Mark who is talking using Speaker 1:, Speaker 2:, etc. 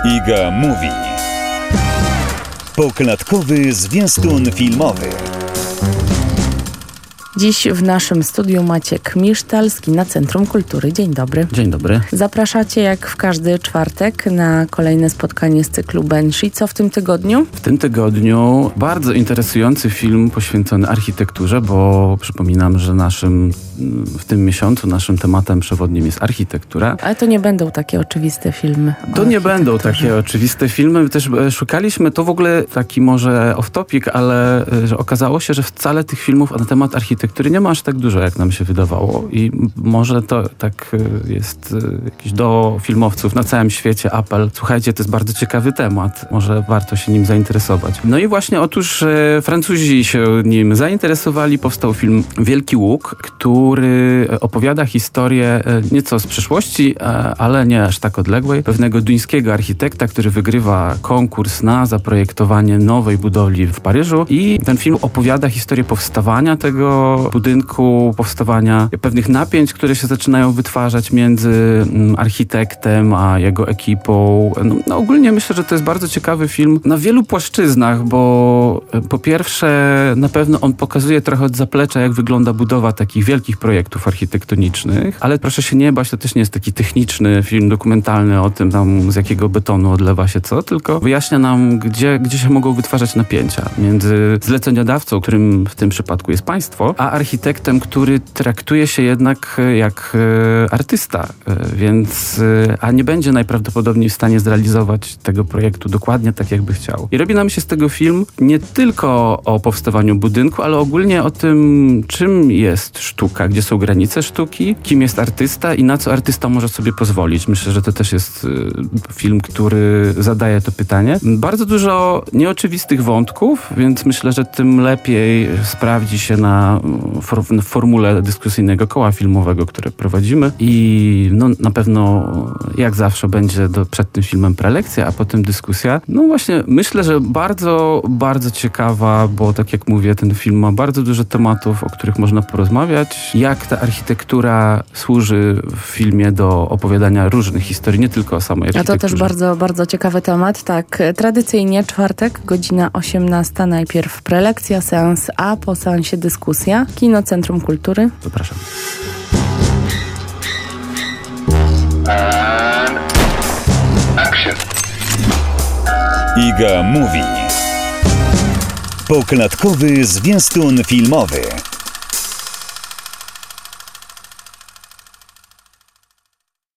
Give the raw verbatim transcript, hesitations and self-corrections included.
Speaker 1: Iga Mówi. Poklatkowy zwiastun filmowy.
Speaker 2: Dziś w naszym studiu Maciek Misztal z Kina Centrum Kultury. Dzień dobry.
Speaker 3: Dzień dobry.
Speaker 2: Zapraszacie jak w każdy czwartek na kolejne spotkanie z cyklu Banshee. Co w tym tygodniu?
Speaker 3: W tym tygodniu bardzo interesujący film poświęcony architekturze, bo przypominam, że naszym w tym miesiącu naszym tematem przewodnim jest architektura.
Speaker 2: Ale to nie będą takie oczywiste filmy.
Speaker 3: To nie będą takie oczywiste filmy. My też szukaliśmy, to w ogóle taki może off-topic, ale że okazało się, że wcale tych filmów na temat architektury nie ma aż tak dużo, jak nam się wydawało. I może to tak jest jakiś do filmowców na całym świecie apel. Słuchajcie, to jest bardzo ciekawy temat. Może warto się nim zainteresować. No i właśnie otóż e, Francuzi się nim zainteresowali. Powstał film Wielki Łuk, który opowiada historię e, nieco z przeszłości, e, ale nie aż tak odległej. Pewnego duńskiego architekta, który wygrywa konkurs na zaprojektowanie nowej budowli w Paryżu. I ten film opowiada historię powstawania tego budynku, powstawania pewnych napięć, które się zaczynają wytwarzać między mm, architektem a jego ekipą. No, no ogólnie myślę, że to jest bardzo ciekawy film na wielu płaszczyznach, bo po pierwsze na pewno on pokazuje trochę od zaplecza, jak wygląda budowa takich wielkich projektów architektonicznych, ale proszę się nie bać, to też nie jest taki techniczny film dokumentalny o tym, tam z jakiego betonu odlewa się co, tylko wyjaśnia nam, gdzie, gdzie się mogą wytwarzać napięcia między zleceniodawcą, którym w tym przypadku jest państwo, a architektem, który traktuje się jednak jak e, artysta, e, więc e, a nie będzie najprawdopodobniej w stanie zrealizować tego projektu dokładnie tak, jakby chciał. I robi nam się z tego film nie tylko o powstawaniu budynku, ale ogólnie o tym, czym jest sztuka, gdzie są granice sztuki, kim jest artysta i na co artysta może sobie pozwolić. Myślę, że to też jest e, film, który zadaje to pytanie. Bardzo dużo nieoczywistych wątków, więc myślę, że tym lepiej sprawdzi się na For, w formule dyskusyjnego koła filmowego, które prowadzimy i no, na pewno jak zawsze będzie do, przed tym filmem prelekcja, a potem dyskusja. No właśnie, myślę, że bardzo, bardzo ciekawa, bo tak jak mówię, ten film ma bardzo dużo tematów, o których można porozmawiać. Jak ta architektura służy w filmie do opowiadania różnych historii, nie tylko o samej architekturze.
Speaker 2: A to też bardzo, bardzo ciekawy temat. Tak, tradycyjnie czwartek, godzina osiemnasta, najpierw prelekcja, seans, a po seansie dyskusja. Kino Centrum Kultury.
Speaker 3: Zapraszam.
Speaker 1: And action. Iga Mówi. Poklatkowy zwiastun filmowy.